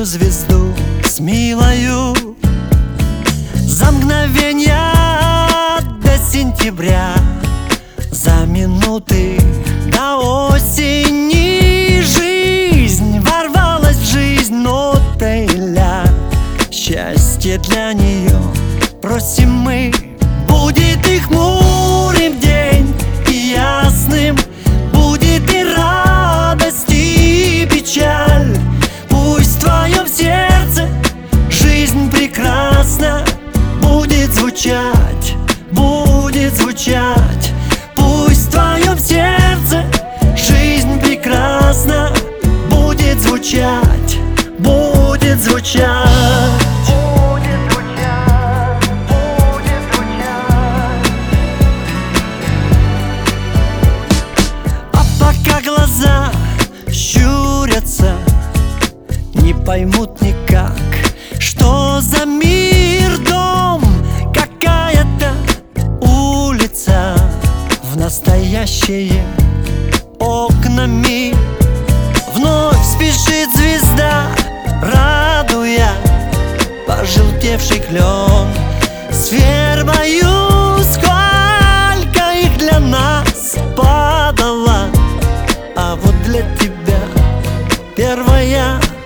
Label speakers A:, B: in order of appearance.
A: звезду с милою. За мгновенья до сентября, за минуты до осени жизнь ворвалась в жизнь нотой ля. Счастье для нее просим мы, будет и хмурым день, и ясным будет и радость, и печаль. Пусть в твоем сердце жизнь прекрасна будет звучать, будет звучать. Пусть в твоем сердце жизнь прекрасна будет звучать, будет звучать. Глаза щурятся, не поймут никак, что за мир, дом, какая-то улица. В настоящее окнами вновь спешит звезда, радуя пожелтевший клен. Сфер мою, сколько их для нас падало, а вот для тебя первая